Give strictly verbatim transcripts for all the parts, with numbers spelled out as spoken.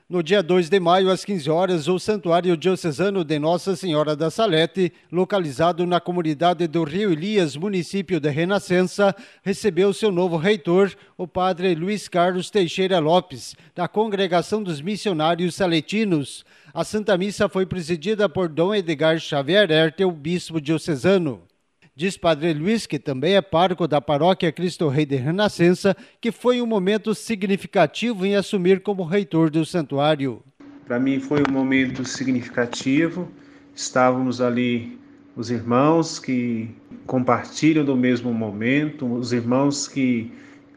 No dia dois de maio, às quinze horas, o Santuário Diocesano de Nossa Senhora da Salete, localizado na comunidade do Rio Elias, município de Renascença, recebeu seu novo reitor, o padre Luiz Carlos Teixeira Lopes, da Congregação dos Missionários Saletinos. A Santa Missa foi presidida por Dom Edgar Xavier Hertel, bispo diocesano. Diz padre Luiz, que também é pároco da paróquia Cristo Rei de Renascença, que foi um momento significativo em assumir como reitor do santuário. Para mim foi um momento significativo. Estávamos ali os irmãos que compartilham do mesmo momento, os irmãos que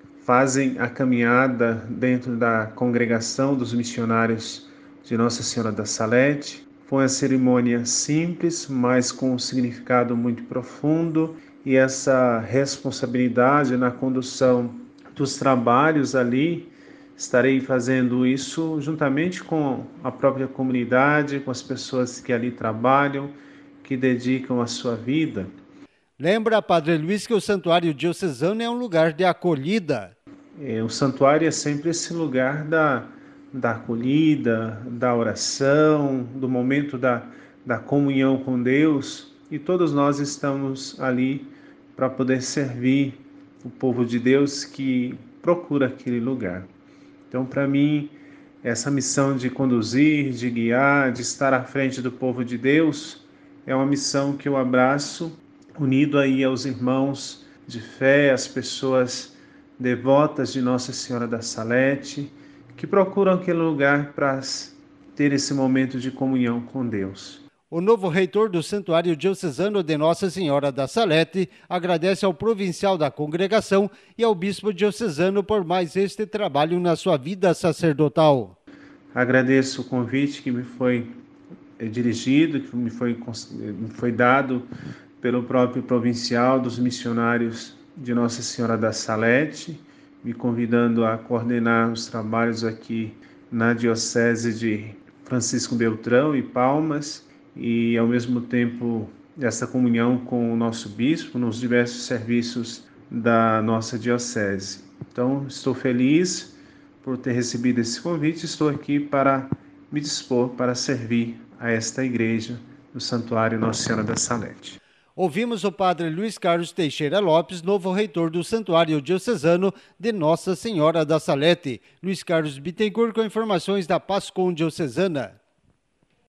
fazem a caminhada dentro da congregação dos missionários de Nossa Senhora da Salete. Foi uma cerimônia simples, mas com um significado muito profundo, e essa responsabilidade na condução dos trabalhos ali, estarei fazendo isso juntamente com a própria comunidade, com as pessoas que ali trabalham, que dedicam a sua vida. Lembra, padre Luiz, que o Santuário Diocesano é um lugar de acolhida. É, o santuário é sempre esse lugar da da acolhida, da oração, do momento da, da comunhão com Deus, e todos nós estamos ali para poder servir o povo de Deus que procura aquele lugar. Então, para mim, essa missão de conduzir, de guiar, de estar à frente do povo de Deus, é uma missão que eu abraço, unido aí aos irmãos de fé, às pessoas devotas de Nossa Senhora da Salete, que procuram aquele lugar para ter esse momento de comunhão com Deus. O novo reitor do Santuário Diocesano de Nossa Senhora da Salete agradece ao provincial da congregação e ao bispo diocesano por mais este trabalho na sua vida sacerdotal. Agradeço o convite que me foi dirigido, que me foi, me foi dado pelo próprio provincial dos missionários de Nossa Senhora da Salete, me convidando a coordenar os trabalhos aqui na Diocese de Francisco Beltrão e Palmas, e ao mesmo tempo essa comunhão com o nosso bispo nos diversos serviços da nossa Diocese. Então, estou feliz por ter recebido esse convite, estou aqui para me dispor para servir a esta igreja do Santuário Nossa Senhora da Salete. Ouvimos o padre Luiz Carlos Teixeira Lopes, novo reitor do Santuário Diocesano de Nossa Senhora da Salete. Luiz Carlos Bittencourt com informações da Pascom Diocesana.